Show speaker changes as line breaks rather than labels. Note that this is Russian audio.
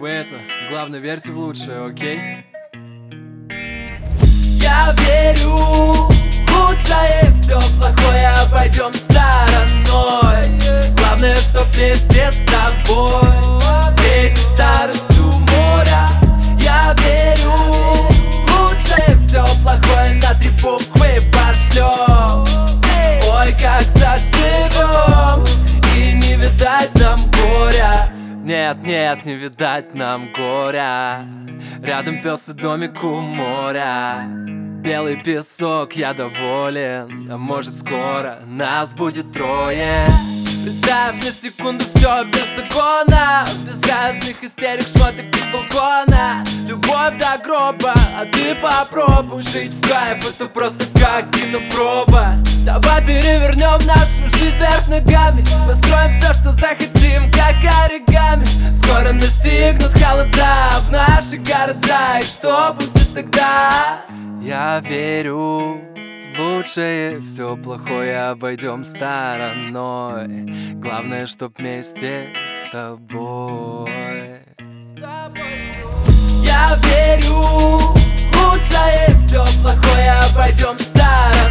вы это, главное, верьте в лучшее, окей?
Я верю в лучшее, все плохое обойдем стороной. Главное, чтоб вместе с тобой встретить старость у моря. Я верю в лучшее, все плохое на 3 буквы пошлем. Ой, как заживем, и не видать нам горя.
Нет, нет, не видать нам горя. Рядом пес и домик у моря. Белый песок, я доволен. А может скоро нас будет 3. Представь на секунду все без угона, без разных истерик, шмоток из балкона. Любовь до гроба, а ты попробуй жить в кайф, это просто как кинопроба. Давай перевернем нашу жизнь вверх ногами, построим все, что захотим, как оригами. Скоро настигнут холода в наши города, и что будет тогда? Я верю в лучшее, все плохое обойдем стороной. Главное, чтоб вместе с тобой.
Я верю в лучшее, все плохое обойдем стороной.